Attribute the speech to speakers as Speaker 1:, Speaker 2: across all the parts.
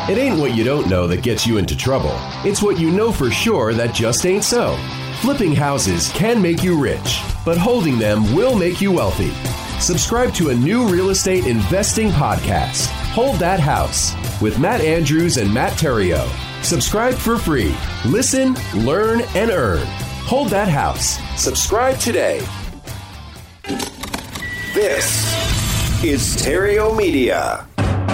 Speaker 1: It ain't what you don't know that gets you into trouble. It's what you know for sure that just ain't so. Flipping houses can make you rich, but holding them will make you wealthy. Subscribe to a new real estate investing podcast, Hold That House, with Matt Andrews and Matt Theriault. Subscribe for free. Listen, learn, and earn. Hold That House. Subscribe today. This is Theriault Media.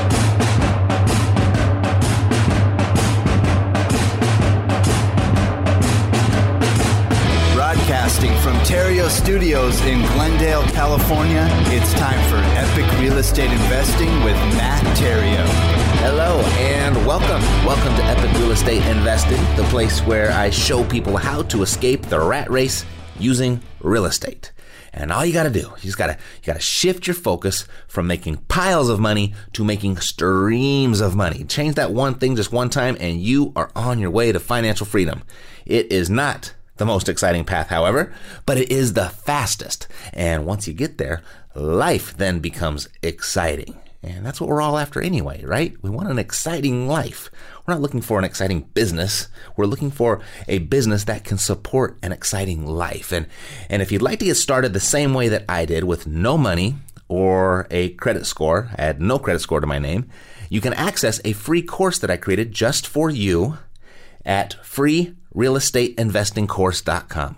Speaker 2: Broadcasting from Theriault Studios in Glendale, California, it's time for Epic Real Estate Investing with Matt Theriault.
Speaker 3: Hello and welcome. Welcome to Epic Real Estate Investing, the place where I show people how to escape the rat race using real estate. And all you got to do, you got to shift your focus from making piles of money to making streams of money. Change that one thing just one time and you are on your way to financial freedom. It is not the most exciting path, however, but it is the fastest. And once you get there, life then becomes exciting. And that's what we're all after anyway, right? We want an exciting life. We're not looking for an exciting business. We're looking for a business that can support an exciting life. And if you'd like to get started the same way that I did with no money or a credit score, I had no credit score to my name, you can access a free course that I created just for you at freerealestateinvestingcourse.com.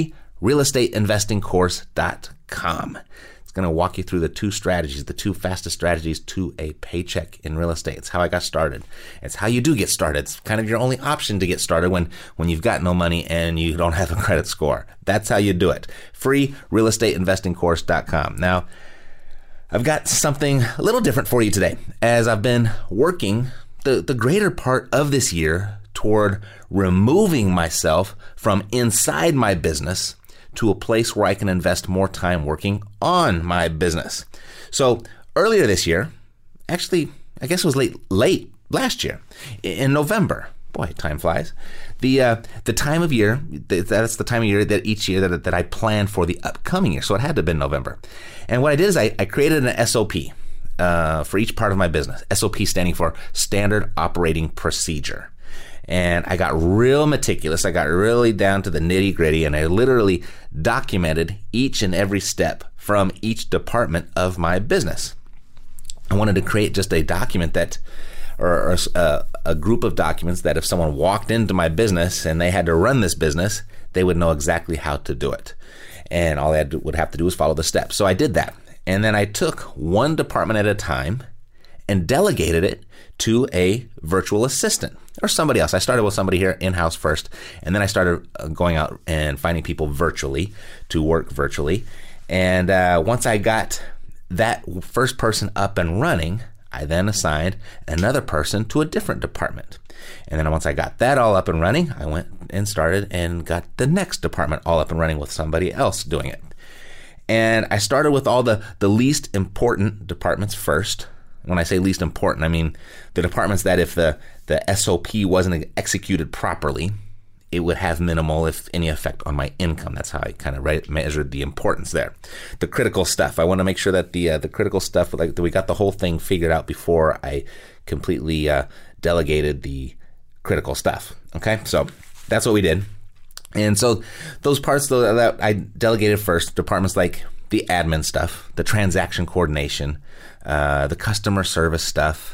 Speaker 3: freerealestateinvestingcourse.com. It's going to walk you through the two fastest strategies to a paycheck in real estate. It's how I got started. It's how you do get started. It's kind of your only option to get started when you've got no money and you don't have a credit score. That's how you do it. freerealestateinvestingcourse.com. Now, I've got something a little different for you today. As I've been working the greater part of this year toward removing myself from inside my business to a place where I can invest more time working on my business. So earlier this year, actually, I guess it was late last year, in November. Boy, time flies. The time of year, that's the time of year that each year that I plan for the upcoming year. So it had to have been November. And what I did is I created an SOP for each part of my business. SOP standing for Standard Operating Procedure. And I got real meticulous. I got really down to the nitty gritty, and I literally documented each and every step from each department of my business. I wanted to create just a document or a group of documents that if someone walked into my business and they had to run this business, they would know exactly how to do it. And all they would have to do was follow the steps. So I did that. And then I took one department at a time and delegated it to a virtual assistant or somebody else. I started with somebody here in-house first, and then I started going out and finding people virtually to work virtually. And once I got that first person up and running, I then assigned another person to a different department. And then once I got that all up and running, I went and started and got the next department all up and running with somebody else doing it. And I started with all the least important departments first. When I say least important, I mean the departments that if the SOP wasn't executed properly, it would have minimal, if any, effect on my income. That's how I kind of measured the importance there. The critical stuff, I want to make sure that the critical stuff, like that we got the whole thing figured out before I completely delegated the critical stuff. Okay, so that's what we did. And so those parts that I delegated first, departments like the admin stuff, the transaction coordination, the customer service stuff,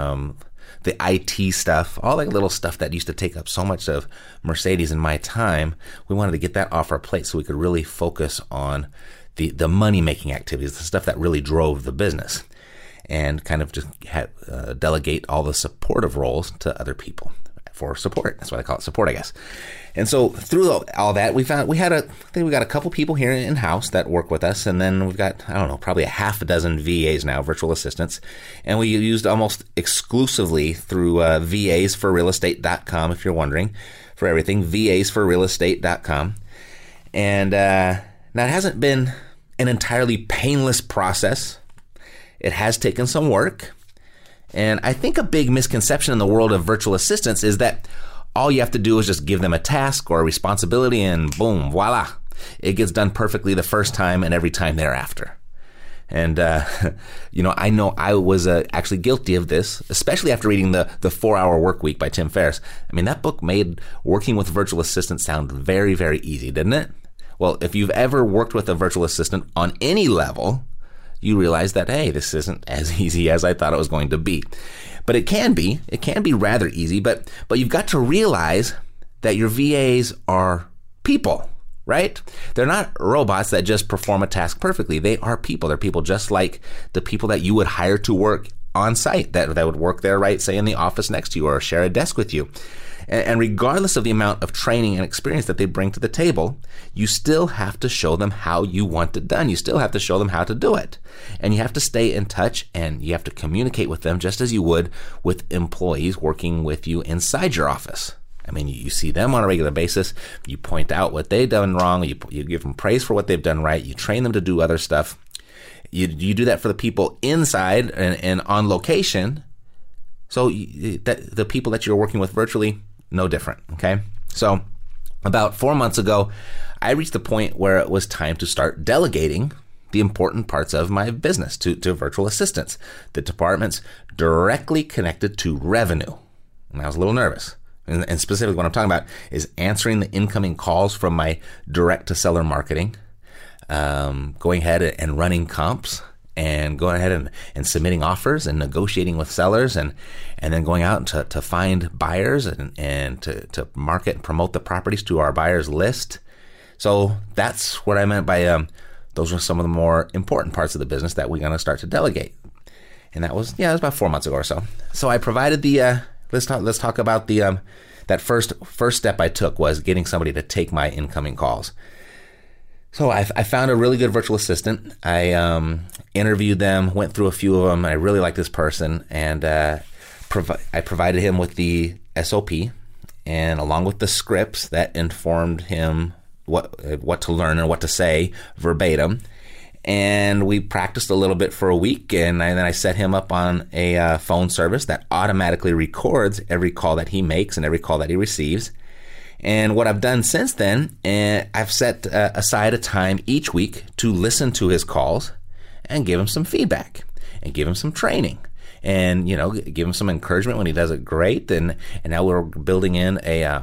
Speaker 3: the IT stuff, all that little stuff that used to take up so much of Mercedes and my time, we wanted to get that off our plate so we could really focus on the money-making activities, the stuff that really drove the business, and kind of just delegate all the supportive roles to other people for support. That's why I call it support, I guess. And so through all that, we got a couple people here in-house that work with us, and then we've got, probably a half a dozen VAs now, virtual assistants, and we used almost exclusively through VAsForRealEstate.com, if you're wondering, for everything, VAsForRealEstate.com. And now it hasn't been an entirely painless process. It has taken some work, and I think a big misconception in the world of virtual assistants is that all you have to do is just give them a task or a responsibility and boom, voila. It gets done perfectly the first time and every time thereafter. And, I know I was actually guilty of this, especially after reading the 4-Hour Workweek by Tim Ferriss. I mean, that book made working with virtual assistants sound very, very easy, didn't it? Well, if you've ever worked with a virtual assistant on any level, you realize that, hey, this isn't as easy as I thought it was going to be. But it can be rather easy, but you've got to realize that your VAs are people, right? They're not robots that just perform a task perfectly. They are people. They're people just like the people that you would hire to work on site, that would work there, right, say in the office next to you or share a desk with you. And regardless of the amount of training and experience that they bring to the table, you still have to show them how you want it done. You still have to show them how to do it. And you have to stay in touch, and you have to communicate with them just as you would with employees working with you inside your office. I mean, you see them on a regular basis. You point out what they've done wrong. You give them praise for what they've done right. You train them to do other stuff. You do that for the people inside and on location. So the people that you're working with virtually, no different, okay? So about 4 months ago, I reached the point where it was time to start delegating the important parts of my business to virtual assistants, the departments directly connected to revenue. And I was a little nervous. And specifically what I'm talking about is answering the incoming calls from my direct-to-seller marketing, going ahead and running comps, and going ahead and submitting offers and negotiating with sellers, and then going out to find buyers and to market and promote the properties to our buyers list. So that's what I meant by those are some of the more important parts of the business that we're going to start to delegate. And that was about 4 months ago or so. So I provided the let's talk about the that first step I took was getting somebody to take my incoming calls. So I found a really good virtual assistant. I interviewed them, went through a few of them. I really liked this person, and I provided him with the SOP, and along with the scripts that informed him what to learn and what to say verbatim. And we practiced a little bit for a week, and then I set him up on a phone service that automatically records every call that he makes and every call that he receives. And what I've done since then, I've set aside a time each week to listen to his calls and give him some feedback and give him some training and, give him some encouragement when he does it great. And now we're building in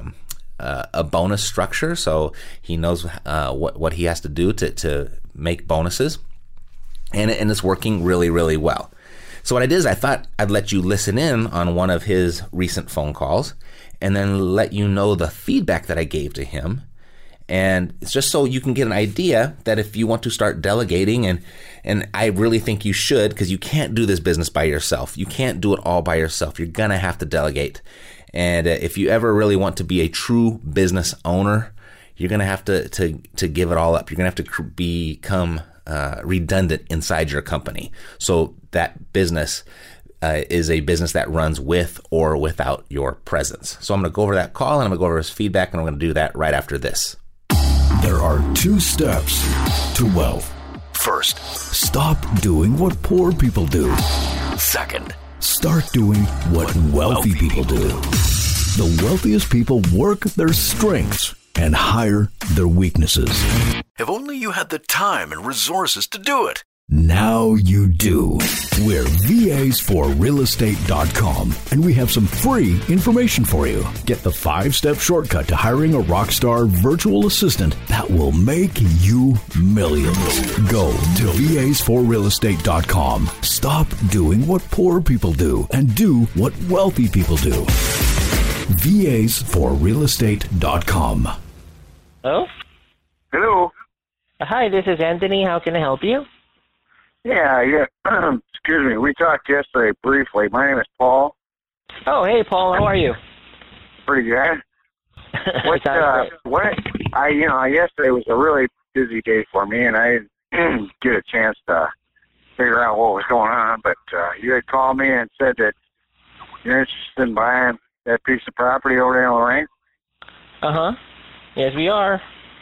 Speaker 3: a bonus structure so he knows what he has to do to make bonuses. And it's working really, really well. So what I did is I thought I'd let you listen in on one of his recent phone calls and then let you know the feedback that I gave to him. And it's just so you can get an idea that if you want to start delegating, and I really think you should, because you can't do this business by yourself. You can't do it all by yourself. You're going to have to delegate. And if you ever really want to be a true business owner, you're going to have to give it all up. You're going to have to become redundant inside your company. So that business is a business that runs with or without your presence. So I'm going to go over that call, and I'm going to go over his feedback, and I'm going to do that right after this.
Speaker 4: There are 2 steps to wealth. First, stop doing what poor people do. Second, start doing what wealthy people do. The wealthiest people work their strengths and hire their weaknesses.
Speaker 5: If only you had the time and resources to do it.
Speaker 4: Now you do. We're VAsForRealEstate.com, and we have some free information for you. Get the 5-step shortcut to hiring a rockstar virtual assistant that will make you millions. Go to VAsForRealEstate.com. Stop doing what poor people do and do what wealthy people do. VAsForRealEstate.com.
Speaker 6: Hello?
Speaker 7: Hello.
Speaker 6: Hi, this is Anthony. How can I help you?
Speaker 7: Yeah. Excuse me. We talked yesterday briefly. My name is Paul.
Speaker 6: Oh, hey, Paul. How are you?
Speaker 7: Pretty good. Yesterday was a really busy day for me, and I didn't get a chance to figure out what was going on. But you had called me and said that you're interested in buying that piece of property over there in Lorraine.
Speaker 6: Uh-huh. Yes, we are.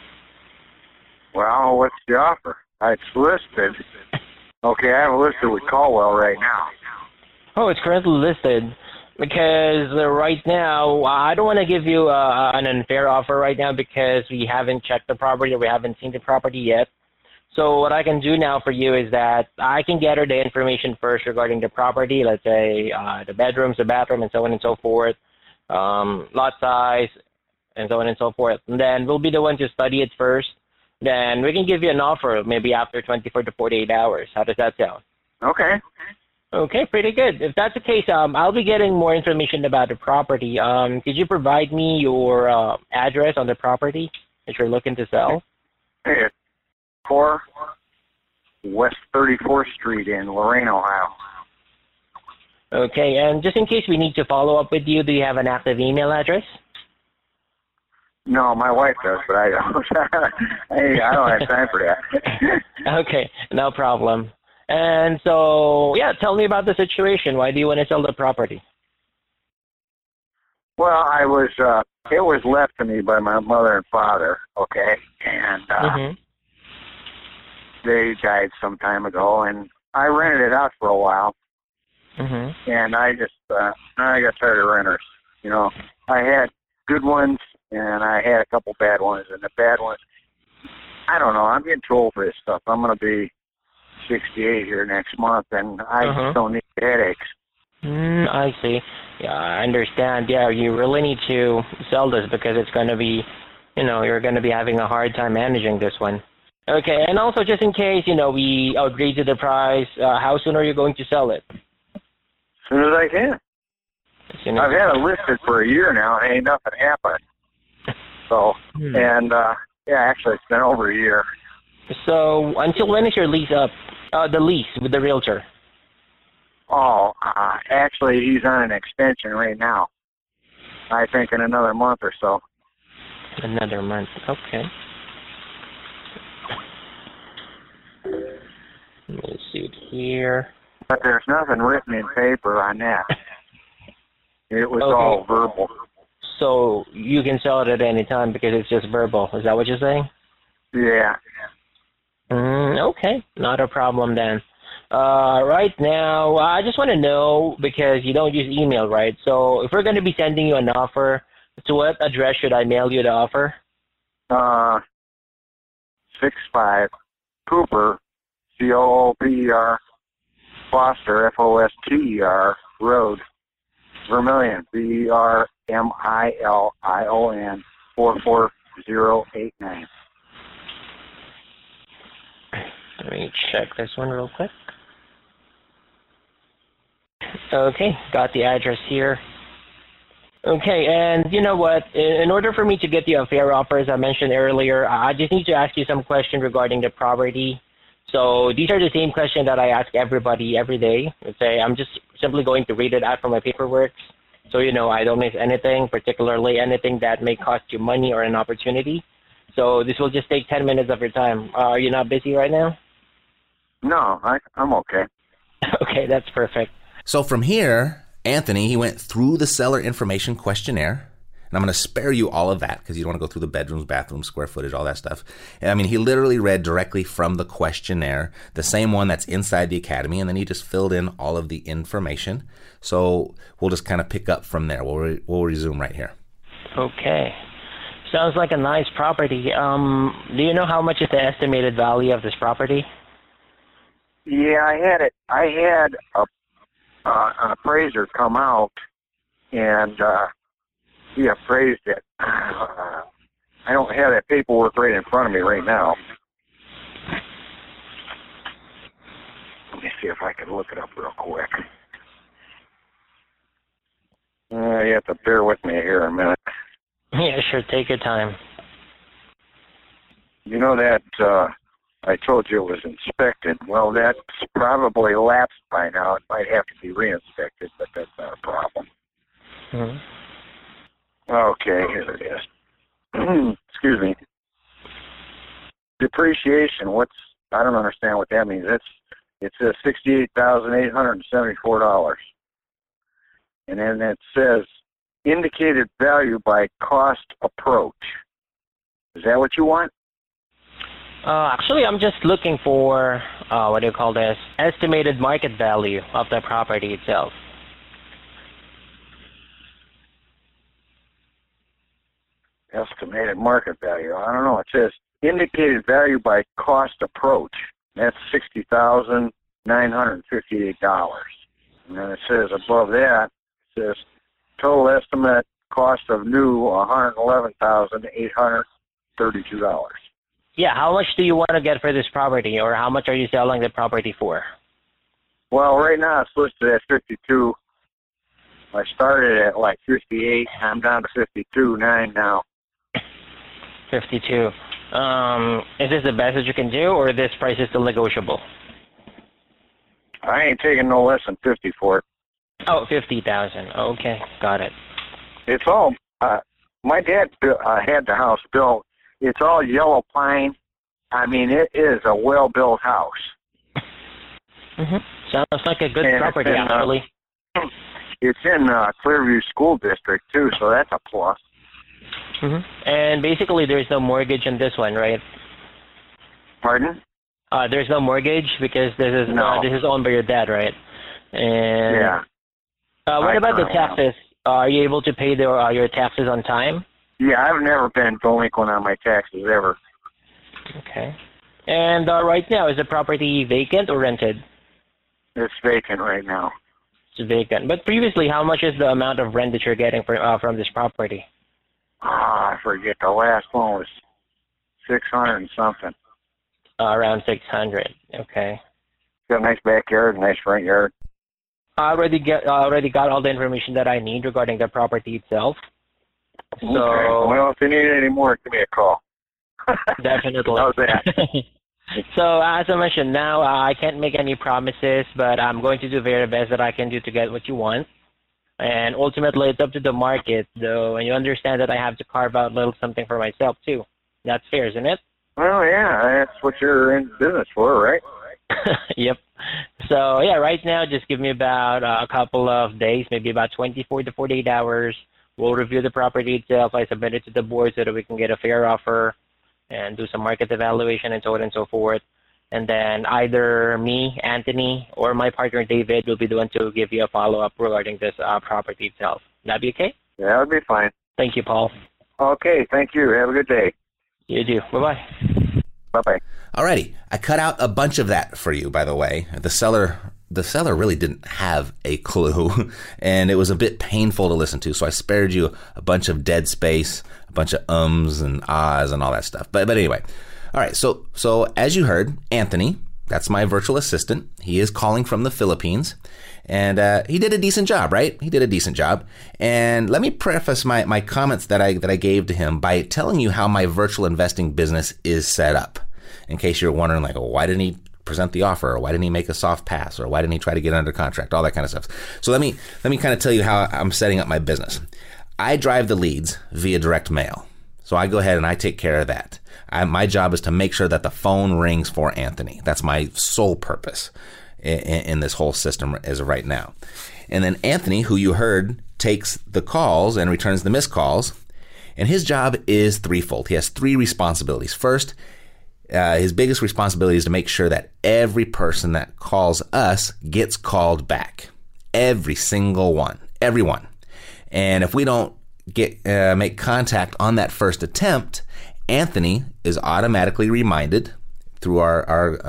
Speaker 7: Well, what's the offer? It's listed. Okay, I have it listed with Caldwell right now.
Speaker 6: Oh, it's currently listed because right now, I don't want to give you an unfair offer right now because we haven't checked the property or we haven't seen the property yet. So what I can do now for you is that I can gather the information first regarding the property, let's say the bedrooms, the bathroom, and so on and so forth, lot size, and so on and so forth. And then we'll be the one to study it first. Then we can give you an offer maybe after 24 to 48 hours. How does that sound?
Speaker 7: Okay.
Speaker 6: Okay, pretty good. If that's the case, I'll be getting more information about the property. Could you provide me your address on the property that you're looking to sell?
Speaker 7: Hey, 4 West 34th Street in Lorain, Ohio.
Speaker 6: Okay, and just in case we need to follow up with you, do you have an active email address?
Speaker 7: No, my wife does, but I don't. I don't have time for that.
Speaker 6: Okay, no problem. And so, yeah, tell me about the situation. Why do you want to sell the property?
Speaker 7: Well, it was left to me by my mother and father, okay? And they died some time ago, and I rented it out for a while. And I got tired of renters. You know, I had good ones, and I had a couple bad ones. And the bad ones, I don't know. I'm getting too old for this stuff. I'm going to be 68 here next month, and I just don't need headaches.
Speaker 6: I see. Yeah, I understand. Yeah, you really need to sell this because it's going to be, you're going to be having a hard time managing this one. Okay, and also just in case, we agree to the price, how soon are you going to sell it?
Speaker 7: As soon as I can. I've had it listed for a year now, and ain't nothing happened. So, and, actually, it's been over a year.
Speaker 6: So, until when is your lease up? The lease with the realtor?
Speaker 7: Oh, actually, he's on an extension right now. I think in another month or so.
Speaker 6: Another month, okay. Let me see it here.
Speaker 7: But there's nothing written in paper on that. It was all verbal.
Speaker 6: So you can sell it at any time because it's just verbal. Is that what you're saying?
Speaker 7: Yeah.
Speaker 6: Okay, not a problem then. Right now, I just want to know, because you don't use email, right? So if we're going to be sending you an offer, to what address should I mail you the offer?
Speaker 7: 65 Cooper, Cooper, Foster, Foster Road, Vermilion, Vermilion, 44089.
Speaker 6: Let me check this one real quick. Okay, got the address here. Okay, and you know what? In order for me to get you a fair offer, as I mentioned earlier, I just need to ask you some questions regarding the property. So these are the same questions that I ask everybody every day. Let's say I'm just simply going to read it out from my paperwork, so I don't miss anything, particularly anything that may cost you money or an opportunity. So this will just take 10 minutes of your time. Are you not busy right now?
Speaker 7: No, I'm okay.
Speaker 6: Okay, that's perfect.
Speaker 3: So from here, Anthony, he went through the seller information questionnaire. And I'm going to spare you all of that because you don't want to go through the bedrooms, bathrooms, square footage, all that stuff. And I mean, he literally read directly from the questionnaire, the same one that's inside the academy, and then he just filled in all of the information. So we'll just kind of pick up from there. We'll resume right here.
Speaker 6: Okay. Sounds like a nice property. Do you know how much is the estimated value of this property?
Speaker 7: Yeah, I had an appraiser come out, and he appraised it. I don't have that paperwork right in front of me right now. Let me see if I can look it up real quick. You have to bear with me here a minute.
Speaker 6: Yeah, sure. Take your time.
Speaker 7: You know that I told you it was inspected. Well, that's probably lapsed by now. It might have to be re-inspected, but that's not a problem. Okay, here it is. Excuse me. Depreciation. I don't understand what that means. It says $68,874. And then it says indicated value by cost approach. Is that what you want?
Speaker 6: Actually, I'm just looking for, estimated market value of the property itself.
Speaker 7: Estimated market value. I don't know. It says indicated value by cost approach. That's $60,958. And then it says above that, it says total estimate cost of new $111,832.
Speaker 6: Yeah, how much do you want to get for this property, or how much are you selling the property for?
Speaker 7: Well, right now it's listed at 52. I started at like 58. I'm down to 52.9 now.
Speaker 6: 52. Is this the best that you can do, or this price is still negotiable?
Speaker 7: I ain't taking no less than 50 for it.
Speaker 6: Oh, 50,000. Okay, got it.
Speaker 7: It's all, my dad had the house built. It's all yellow pine. I mean, it is a well-built house.
Speaker 6: Sounds like a good property, actually.
Speaker 7: It's in Clearview School District, too, so that's a plus.
Speaker 6: And basically, there's no mortgage on this one, right?
Speaker 7: Pardon?
Speaker 6: There's no mortgage because this is owned by your dad, right? And
Speaker 7: yeah.
Speaker 6: What about the taxes? Are you able to pay your taxes on time?
Speaker 7: Yeah, I've never been delinquent on my taxes ever.
Speaker 6: Okay. And right now, is the property vacant or rented?
Speaker 7: It's vacant right now.
Speaker 6: It's vacant. But previously, how much is the amount of rent that you're getting from this property?
Speaker 7: I forget. The last one was 600 and something.
Speaker 6: Around 600. Okay.
Speaker 7: Got a nice backyard, nice front yard.
Speaker 6: I already got all the information that I need regarding the property itself. So,
Speaker 7: okay. Well, if you need any more, give me a call.
Speaker 6: Definitely.
Speaker 7: How's that?
Speaker 6: So, as I mentioned, now I can't make any promises, but I'm going to do the very best that I can do to get what you want. And ultimately, it's up to the market, though, and you understand that I have to carve out a little something for myself, too. That's fair, isn't it?
Speaker 7: Well, yeah, that's what you're in business for, right?
Speaker 6: Yep. So, yeah, right now, just give me about a couple of days, maybe about 24 to 48 hours. We'll review the property itself. I submit it to the board so that we can get a fair offer and do some market evaluation and so on and so forth. And then either me, Anthony, or my partner, David, will be the one to give you a follow-up regarding this property itself. That be okay?
Speaker 7: Yeah, that would be fine.
Speaker 6: Thank you, Paul.
Speaker 7: Okay, thank you. Have a good day.
Speaker 6: You too. Bye-bye.
Speaker 7: Bye-bye.
Speaker 3: Alrighty, I cut out a bunch of that for you, by the way. The seller really didn't have a clue, and it was a bit painful to listen to, so I spared you a bunch of dead space, a bunch of ums and ahs and all that stuff. But anyway, all right, so as you heard, Anthony, that's my virtual assistant. He is calling from the Philippines, and he did a decent job, right? He did a decent job. And let me preface my comments that I gave to him by telling you how my virtual investing business is set up, in case you're wondering, like, why didn't he present the offer, or why didn't he make a soft pass, or why didn't he try to get under contract, all that kind of stuff. So let me kind of tell you how I'm setting up my business. I drive the leads via direct mail. So I go ahead and I take care of that. My job is to make sure that the phone rings for Anthony. That's my sole purpose in this whole system as of right now. And then Anthony, who you heard, takes the calls and returns the missed calls. And his job is threefold. He has three responsibilities. First, his biggest responsibility is to make sure that every person that calls us gets called back. Every single one. Everyone. And if we don't make contact on that first attempt, Anthony is automatically reminded through our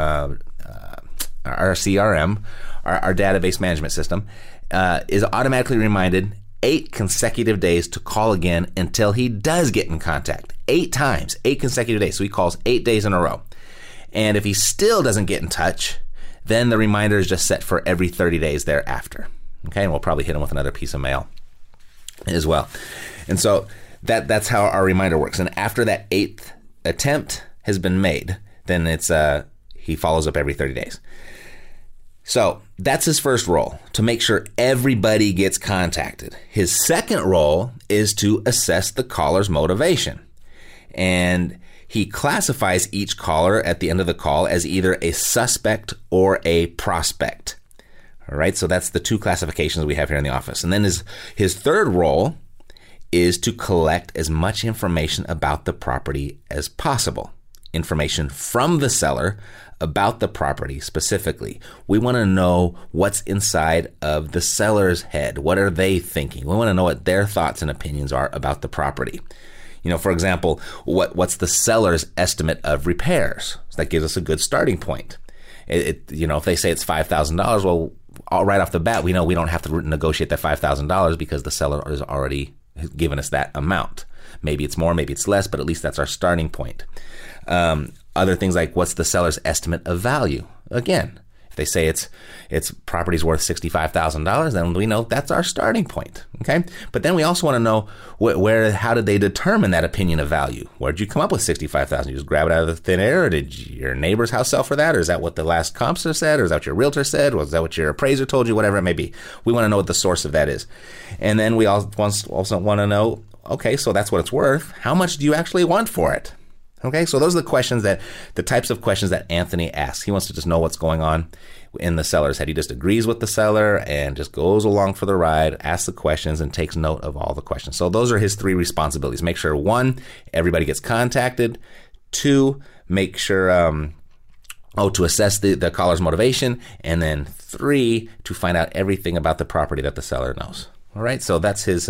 Speaker 3: CRM, our database management system, is automatically reminded 8 consecutive days to call again until he does get in contact. 8 times, 8 consecutive days. So he calls 8 days in a row. And if he still doesn't get in touch, then the reminder is just set for every 30 days thereafter. Okay, and we'll probably hit him with another piece of mail as well. And so that's how our reminder works. And after that 8th attempt has been made, then it's he follows up every 30 days. So that's his first role, to make sure everybody gets contacted. His second role is to assess the caller's motivation. And he classifies each caller at the end of the call as either a suspect or a prospect. All right, so that's the 2 classifications we have here in the office. And then his third role is to collect as much information about the property as possible. Information from the seller about the property specifically. We want to know what's inside of the seller's head. What are they thinking? We want to know what their thoughts and opinions are about the property. For example, what's the seller's estimate of repairs? So that gives us a good starting point. If they say it's $5,000, well, right off the bat, we know we don't have to negotiate that $5,000 because the seller has already given us that amount. Maybe it's more, maybe it's less, but at least that's our starting point. Other things like what's the seller's estimate of value? Again, if they say its property's worth $65,000, then we know that's our starting point. Okay, but then we also want to know how did they determine that opinion of value? Where did you come up with $65,000? You just grab it out of the thin air, or did your neighbor's house sell for that, or is that what the last comps said, or is that what your realtor said, or is that what your appraiser told you? Whatever it may be, we want to know what the source of that is, and then we also want to know. Okay, so that's what it's worth. How much do you actually want for it? Okay, so those are the types of questions that Anthony asks. He wants to just know what's going on in the seller's head. He just agrees with the seller and just goes along for the ride, asks the questions, and takes note of all the questions. So those are his 3 responsibilities. Make sure, 1, everybody gets contacted. 2, make sure, to assess the caller's motivation. And then 3, to find out everything about the property that the seller knows. All right, so that's his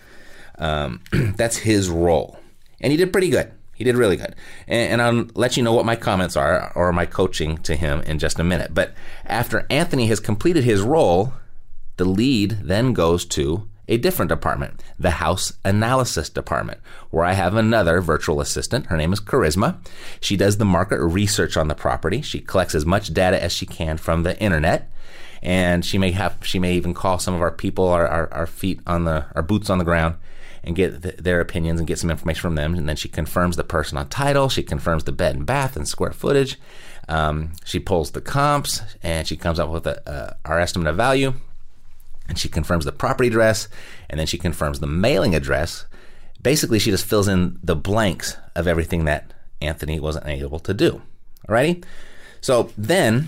Speaker 3: role. And he did pretty good. He did really good. And I'll let you know what my comments are or my coaching to him in just a minute. But after Anthony has completed his role, the lead then goes to a different department, the house analysis department, where I have another virtual assistant. Her name is Charisma. She does the market research on the property. She collects as much data as she can from the internet. And she may even call some of our people, our boots on the ground, and get their opinions and get some information from them. And then she confirms the person on title. She confirms the bed and bath and square footage. She pulls the comps, and she comes up with our estimate of value. And she confirms the property address, and then she confirms the mailing address. Basically, she just fills in the blanks of everything that Anthony wasn't able to do. Alrighty? So then,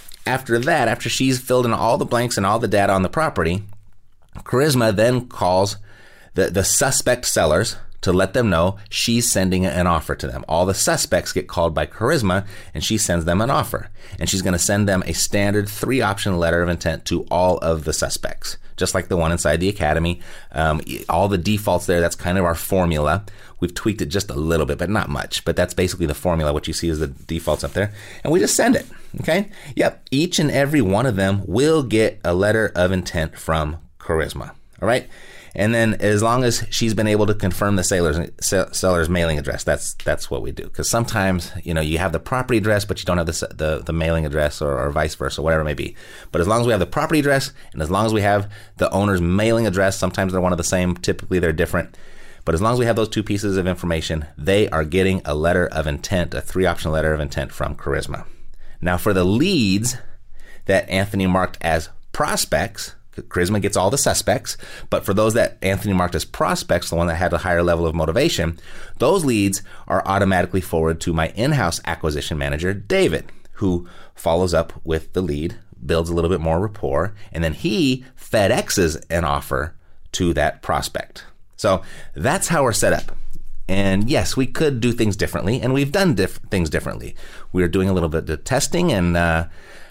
Speaker 3: after she's filled in all the blanks and all the data on the property, Charisma then calls the suspect sellers to let them know she's sending an offer to them. All the suspects get called by Charisma, and she sends them an offer. And she's going to send them a standard 3-option letter of intent to all of the suspects, just like the one inside the academy. All the defaults there, that's kind of our formula. We've tweaked it just a little bit, but not much. But that's basically the formula. What you see is the defaults up there. And we just send it, okay? Yep, each and every one of them will get a letter of intent from Charisma, all right? And then as long as she's been able to confirm the seller's mailing address, that's what we do. Because sometimes, you have the property address, but you don't have the mailing address or vice versa, whatever it may be. But as long as we have the property address and as long as we have the owner's mailing address, sometimes they're one of the same, typically they're different. But as long as we have those 2 pieces of information, they are getting a letter of intent, a 3-option letter of intent from Charisma. Now for the leads that Anthony marked as prospects, Charisma gets all the suspects, but for those that Anthony marked as prospects, the one that had a higher level of motivation, those leads are automatically forwarded to my in-house acquisition manager, David, who follows up with the lead, builds a little bit more rapport, and then he FedExes an offer to that prospect. So that's how we're set up. And yes, we could do things differently, and we've done things differently. We're doing a little bit of testing, and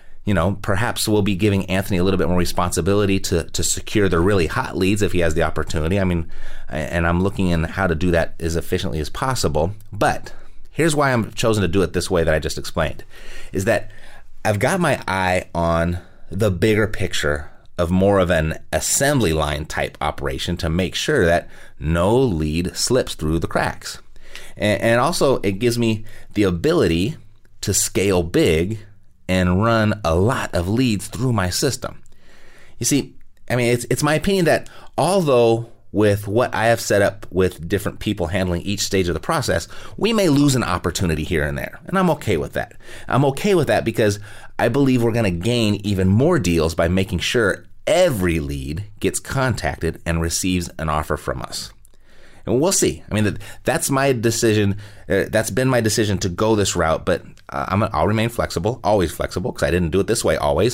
Speaker 3: perhaps we'll be giving Anthony a little bit more responsibility to secure the really hot leads if he has the opportunity. And I'm looking in how to do that as efficiently as possible. But here's why I'm chosen to do it this way that I just explained, is that I've got my eye on the bigger picture of more of an assembly line type operation to make sure that no lead slips through the cracks. And also it gives me the ability to scale big and run a lot of leads through my system. You see, it's my opinion that although with what I have set up with different people handling each stage of the process, we may lose an opportunity here and there. And I'm okay with that. I'm okay with that because I believe we're going to gain even more deals by making sure every lead gets contacted and receives an offer from us. And we'll see. That's my decision. That's been my decision to go this route, but I'll remain flexible, always flexible, because I didn't do it this way always.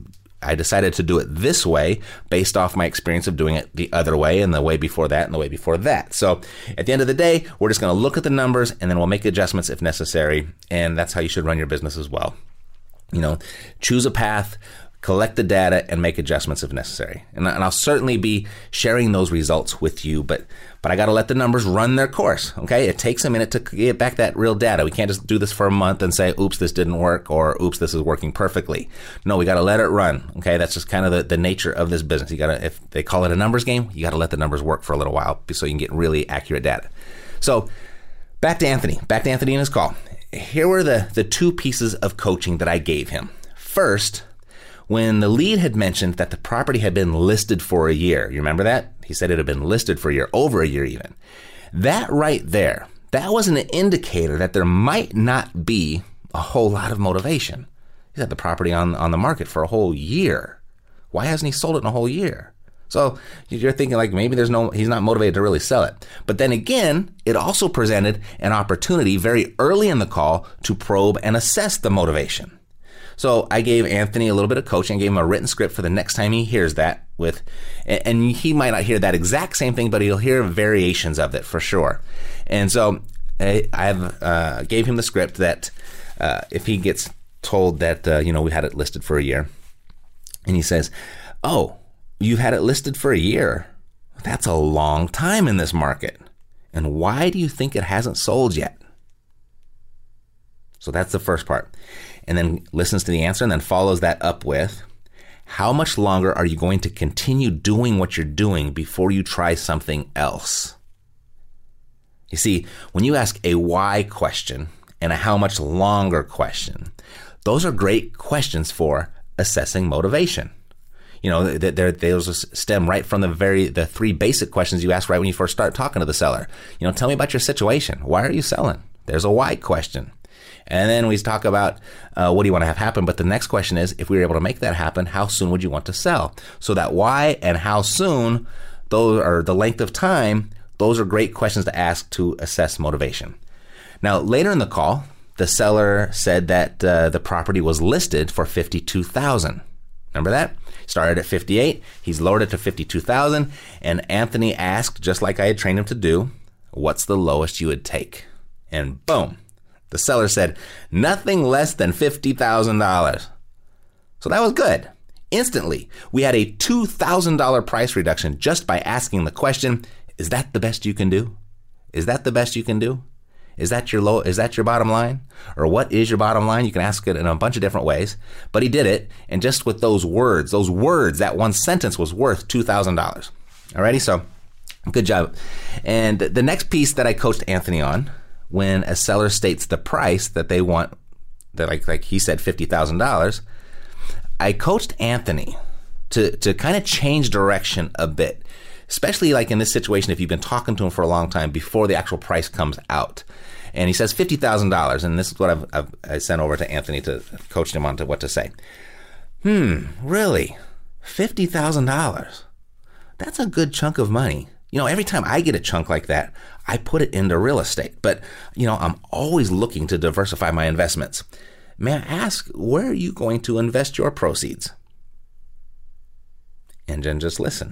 Speaker 3: I decided to do it this way based off my experience of doing it the other way and the way before that and the way before that. So at the end of the day, we're just going to look at the numbers and then we'll make adjustments if necessary. And that's how you should run your business as well. Choose a path, collect the data, and make adjustments if necessary. And I'll certainly be sharing those results with you, but I got to let the numbers run their course, okay? It takes a minute to get back that real data. We can't just do this for a month and say, oops, this didn't work, or oops, this is working perfectly. No, we got to let it run, okay? That's just kind of the nature of this business. You got to, if they call it a numbers game, you got to let the numbers work for a little while so you can get really accurate data. So back to Anthony and his call. Here were the two pieces of coaching that I gave him. First, when the lead had mentioned that the property had been listed for a year, you remember that? He said it had been listed for a year, over a year even. That right there, that was an indicator that there might not be a whole lot of motivation. He's had the property on the market for a whole year. Why hasn't he sold it in a whole year? So you're thinking like maybe he's not motivated to really sell it. But then again, it also presented an opportunity very early in the call to probe and assess the motivation. So I gave Anthony a little bit of coaching. I gave him a written script for the next time he hears that and he might not hear that exact same thing, but he'll hear variations of it for sure. And so I gave him the script that if he gets told that, we had it listed for a year and he says, oh, you've had it listed for a year. That's a long time in this market. And why do you think it hasn't sold yet? So that's the first part. And then listens to the answer and then follows that up with, how much longer are you going to continue doing what you're doing before you try something else? You see, when you ask a why question and a how much longer question, those are great questions for assessing motivation. Those stem right from the three basic questions you ask right when you first start talking to the seller. Tell me about your situation. Why are you selling? There's a why question. And then we talk about what do you want to have happen? But the next question is, if we were able to make that happen, how soon would you want to sell? So that why and how soon, those are the length of time, those are great questions to ask to assess motivation. Now, later in the call, the seller said that the property was listed for $52,000. Remember that? Started at 58, he's lowered it to 52,000, and Anthony asked, just like I had trained him to do, what's the lowest you would take? And boom. The seller said, nothing less than $50,000. So that was good. Instantly, we had a $2,000 price reduction just by asking the question, is that the best you can do? Is that the best you can do? Is that your bottom line? Or what is your bottom line? You can ask it in a bunch of different ways. But he did it, and just with those words, that one sentence was worth $2,000. Alrighty, so good job. And the next piece that I coached Anthony on, when a seller states the price that they want, that like he said, $50,000, I coached Anthony to kind of change direction a bit, especially like in this situation if you've been talking to him for a long time before the actual price comes out. And he says $50,000, and this is what I sent over to Anthony to coach him on to what to say. Really? $50,000? That's a good chunk of money. Every time I get a chunk like that, I put it into real estate. But, I'm always looking to diversify my investments. May I ask, where are you going to invest your proceeds? And then just listen.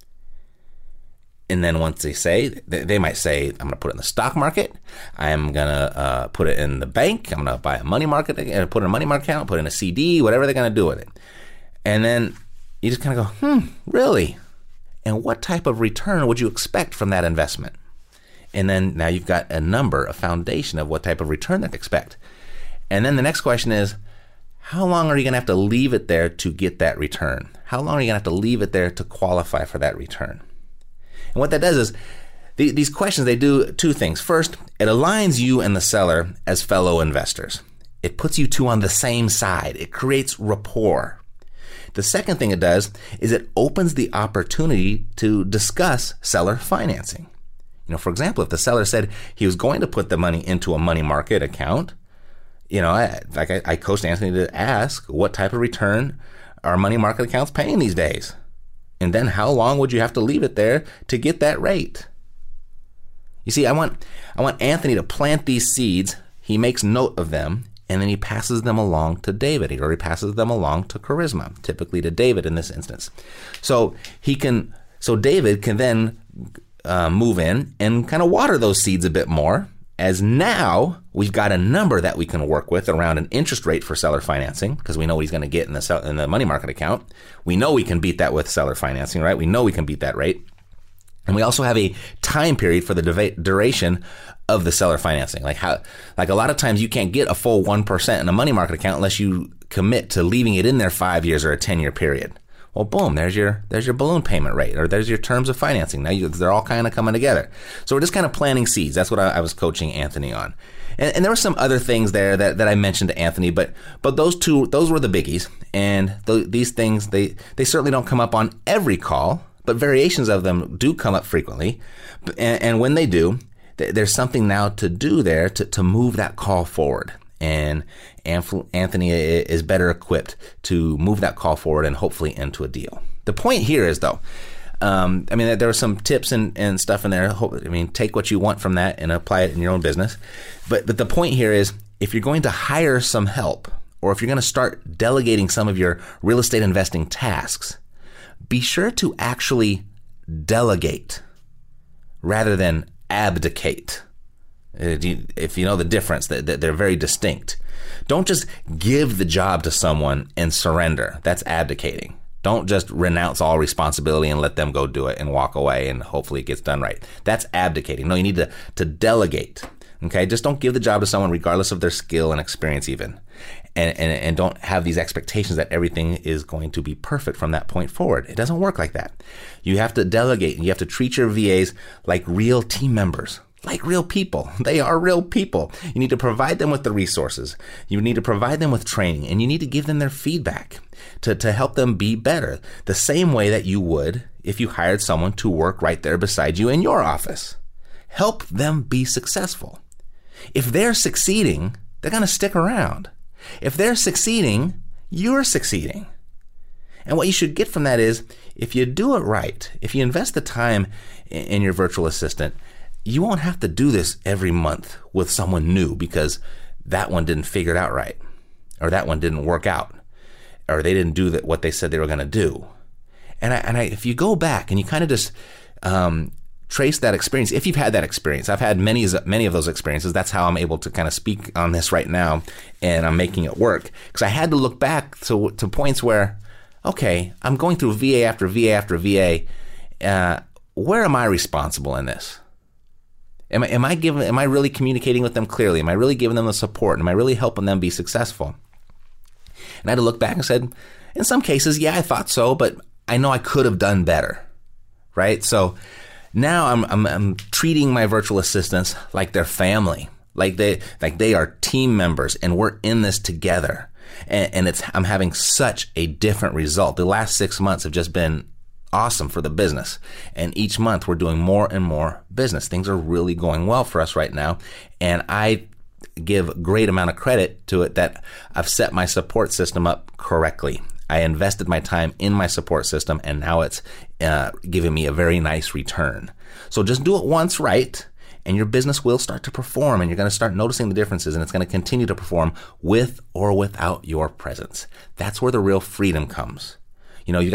Speaker 3: And then once they might say, I'm going to put it in the stock market. I'm going to put it in the bank. I'm going to buy a money market, put it in a money market account, put it in a CD, whatever they're going to do with it. And then you just kind of go, really? And what type of return would you expect from that investment? And then now you've got a foundation of what type of return to expect. And then the next question is, how long are you going to have to leave it there to get that return? How long are you going to have to leave it there to qualify for that return? And what that does is, these questions, they do two things. First, it aligns you and the seller as fellow investors. It puts you two on the same side. It creates rapport. The second thing it does is it opens the opportunity to discuss seller financing. For example, if the seller said he was going to put the money into a money market account, I coached Anthony to ask, what type of return are money market accounts paying these days? And then how long would you have to leave it there to get that rate? You see, I want Anthony to plant these seeds. He makes note of them, and then he passes them along to David, or he passes them along to Charisma, typically to David in this instance. So David can then move in and kind of water those seeds a bit more as now we've got a number that we can work with around an interest rate for seller financing, because we know what he's going to get in the money market account. We know we can beat that with seller financing, right? We know we can beat that rate. And we also have a time period for the duration of the seller financing. Like a lot of times you can't get a full 1% in a money market account unless you commit to leaving it in there 5 years or a 10-year period. Well, boom, there's your balloon payment rate, or there's your terms of financing. Now they're all kind of coming together. So we're just kind of planting seeds. That's what I was coaching Anthony on. And there were some other things there that I mentioned to Anthony, but those were the biggies. And these things, they certainly don't come up on every call, but variations of them do come up frequently. And when they do, there's something now to do there to move that call forward. And Anthony is better equipped to move that call forward and hopefully into a deal. The point here is, though, there are some tips and stuff in there. Take what you want from that and apply it in your own business. But the point here is, if you're going to hire some help, or if you're going to start delegating some of your real estate investing tasks, be sure to actually delegate rather than abdicate. If you know the difference, that they're very distinct. Don't just give the job to someone and surrender. That's abdicating. Don't just renounce all responsibility and let them go do it and walk away and hopefully it gets done right. That's abdicating. No, you need to delegate. Okay, just don't give the job to someone regardless of their skill and experience even. And don't have these expectations that everything is going to be perfect from that point forward. It doesn't work like that. You have to delegate, and you have to treat your VAs like real team members. Like real people. They are real people. You need to provide them with the resources. You need to provide them with training, and you need to give them their feedback to help them be better, the same way that you would if you hired someone to work right there beside you in your office. Help them be successful. If they're succeeding, they're going to stick around. If they're succeeding, you're succeeding. And what you should get from that is, if you do it right, if you invest the time in your virtual assistant, you won't have to do this every month with someone new because that one didn't figure it out right, or that one didn't work out, or they didn't do what they said they were going to do. And if you go back and you kind of just trace that experience, if you've had that experience, I've had many of those experiences. That's how I'm able to kind of speak on this right now, and I'm making it work, because I had to look back to points where, okay, I'm going through VA after VA after VA. Where am I responsible in this? Am I really communicating with them clearly? Am I really giving them the support? Am I really helping them be successful? And I had to look back and said, in some cases, yeah, I thought so, but I know I could have done better, right? So now I'm treating my virtual assistants like they're family, like they are team members, and we're in this together. And I'm having such a different result. The last 6 months have just been awesome for the business. And each month we're doing more and more business. Things are really going well for us right now. And I give a great amount of credit to it that I've set my support system up correctly. I invested my time in my support system, and now it's giving me a very nice return. So just do it once right, and your business will start to perform, and you're going to start noticing the differences, and it's going to continue to perform with or without your presence. That's where the real freedom comes. You know, you've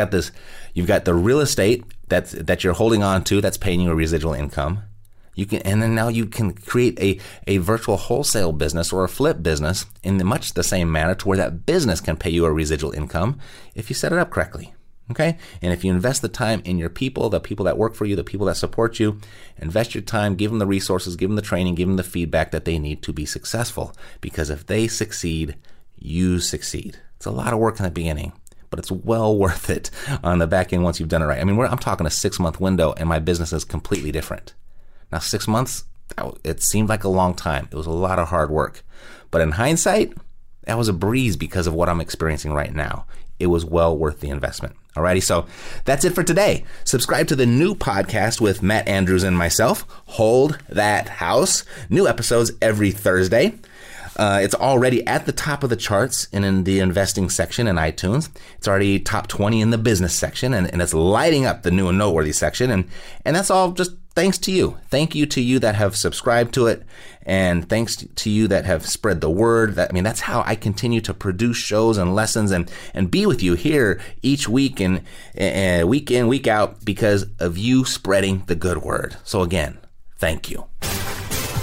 Speaker 3: got the real estate that you're holding on to that's paying you a residual income. And then now you can create a virtual wholesale business or a flip business in much the same manner, to where that business can pay you a residual income if you set it up correctly. Okay? And if you invest the time in your people, the people that work for you, the people that support you, invest your time, give them the resources, give them the training, give them the feedback that they need to be successful. Because if they succeed, you succeed. It's a lot of work in the beginning, but it's well worth it on the back end once you've done it right. I mean, I'm talking a 6-month window, and my business is completely different. Now, 6 months, it seemed like a long time. It was a lot of hard work. But in hindsight, that was a breeze because of what I'm experiencing right now. It was well worth the investment. Alrighty, so that's it for today. Subscribe to the new podcast with Matt Andrews and myself, Hold That House. New episodes every Thursday. It's already at the top of the charts and in the investing section in iTunes. It's already top 20 in the business section, and it's lighting up the new and noteworthy section. And that's all just thanks to you. Thank you to you that have subscribed to it, and thanks to you that have spread the word. That's how I continue to produce shows and lessons and be with you here each week and week in, week out, because of you spreading the good word. So again, thank you.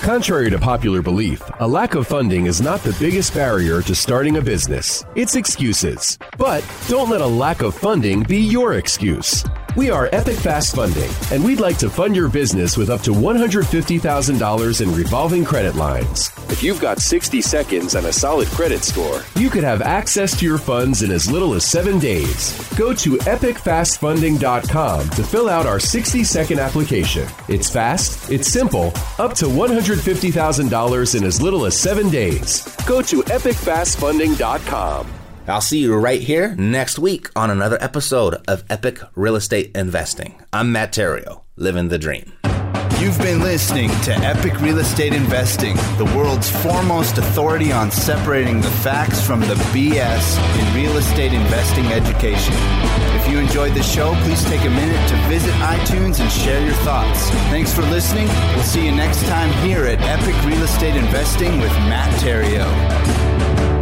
Speaker 1: Contrary to popular belief, a lack of funding is not the biggest barrier to starting a business. It's excuses. But don't let a lack of funding be your excuse. We are Epic Fast Funding, and we'd like to fund your business with up to $150,000 in revolving credit lines. If you've got 60 seconds and a solid credit score, you could have access to your funds in as little as 7 days. Go to epicfastfunding.com to fill out our 60-second application. It's fast, it's simple, up to $150,000 in as little as 7 days. Go to epicfastfunding.com.
Speaker 3: I'll see you right here next week on another episode of Epic Real Estate Investing. I'm Matt Theriault, living the dream.
Speaker 2: You've been listening to Epic Real Estate Investing, the world's foremost authority on separating the facts from the BS in real estate investing education. If you enjoyed the show, please take a minute to visit iTunes and share your thoughts. Thanks for listening. We'll see you next time here at Epic Real Estate Investing with Matt Theriault.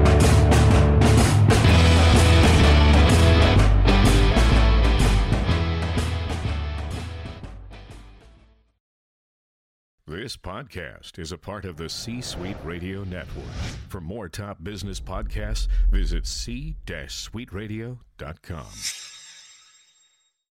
Speaker 8: This podcast is a part of the C-Suite Radio Network. For more top business podcasts, visit c-suiteradio.com.